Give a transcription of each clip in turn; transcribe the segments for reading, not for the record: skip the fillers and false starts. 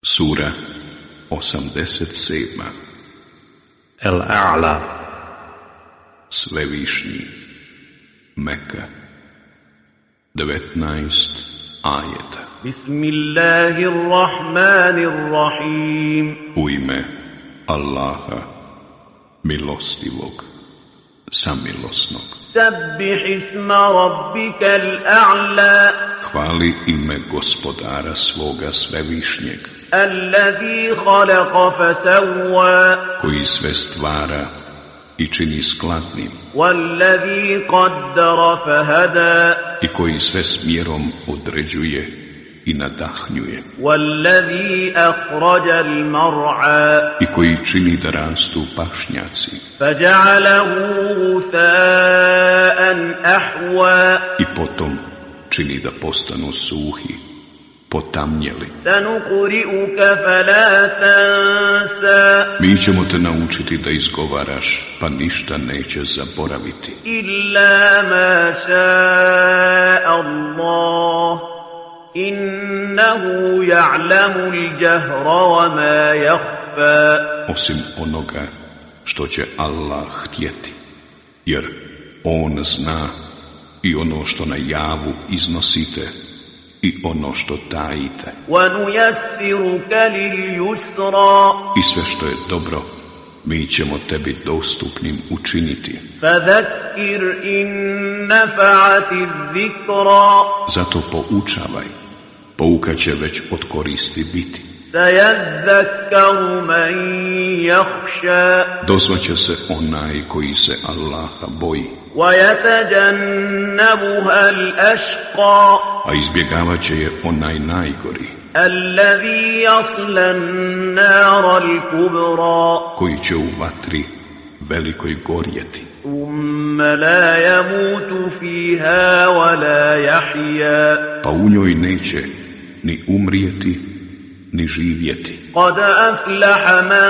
Sura 87. El-A'la, Svevišnji. Meka, 19 ajeta. Bismillahirrahmanirrahim. U ime Allaha, milostivog, samilosnog. Sabbih isma rabbikal a'la. Hvali ime gospodara svoga svevišnjeg, Alladhi khalaqa fasawwa. koji sve stvara i čini skladnim, Walladhi qaddara fahada. i koji sve smjerom određuje i nadahnjuje, Walladhi akhraja al-mar'a. i koji čini da rastu pašnjaci, Faja'alahu ghutha'an ahwa. i potom čini da postanu suhi, potamnjeli. Sanuqri'uka fala tansa. Mi ćemo te naučiti da izgovaraš, pa ništa neće zaboraviti, Illa ma sha'a Allah. Innahu ya'lamu al-jahra wa ma yakhfa. osim onoga što će Allah htjeti, jer On zna i ono što na javu iznosite i ono što tajite, Wa nuyassiruka lil-yusra. i sve što je dobro mi ćemo tebi dostupnim učiniti. Fadhakkir in nafa'ati adh-dhikra. Zato poučavaj, pouka će već od koristi biti. Sayadhakkaru man yakhsha. Dozvaće se onaj koji se Allaha boji, وَيَتَجَنَّبُهَا الْأَشْقَى. a izbjegavat će je onaj najgori, الَّذِي يَصْلَى النَّارَ الْكُبْرَى. koji će u vatri velikoj gorjeti, ثُمَّ لَا يَمُوتُ فِيهَا وَلَا يَحْيَا. pa u njoj neće ni umrijeti, ni živjeti. قَدْ أَفْلَحَ مَنْ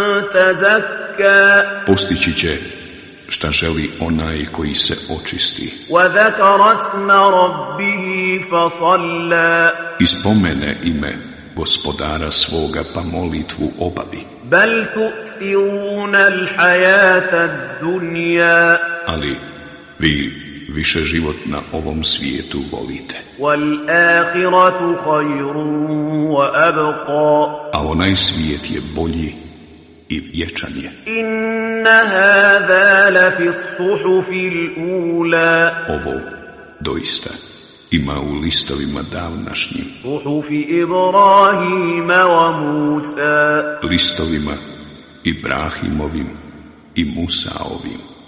تَزَكَّى. Postići će šta želi onaj koji se očisti وَذَكَرَ اسْمَ رَبِّهِ فَصَلَّى. i spomene ime gospodara svoga, pa molitvu obavi. بَلْ تُؤْثِرُونَ الْحَيَاةَ الدُّنْيَا. Ali vi više život na ovom svijetu volite, وَالْآخِرَةُ خَيْرٌ وَأَبْقَى. a onaj svijet je bolji i vječan je. إِنَّ هَذَا لَفِي الصُّحُفِ الْأُولَى. Ovo doista ima u listovima davnašnjim, صُحُفِ إِبْرَاهِيمَ وَمُوسَى. listovima Ibrahimovim i Musaovim.